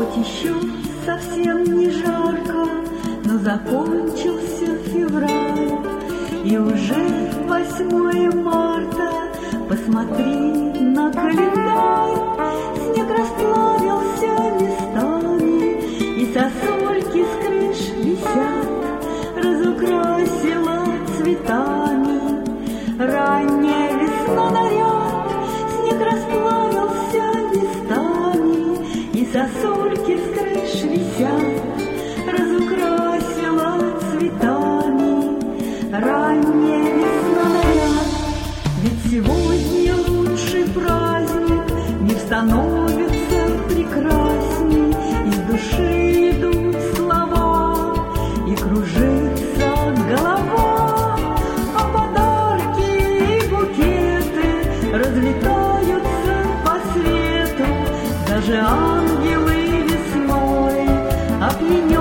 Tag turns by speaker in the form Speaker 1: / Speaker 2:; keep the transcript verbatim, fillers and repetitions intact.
Speaker 1: Хоть еще совсем не жарко, но закончился февраль, и уже восьмое марта. Посмотри на календарь, снег расплавился местами, и сосульки с крыш висят, разукрасила цветами. Ранняя весна наряд, снег расплавился местами, и сосульки с крыш висят, разукрасила цветами. Ранняя весна наряд, ведь сегодня лучший праздник, мир становится прекрасней, из души идут слова, и кружится голова, а подарки и букеты разлетаются по свету. Даже ангелы весной опьянённые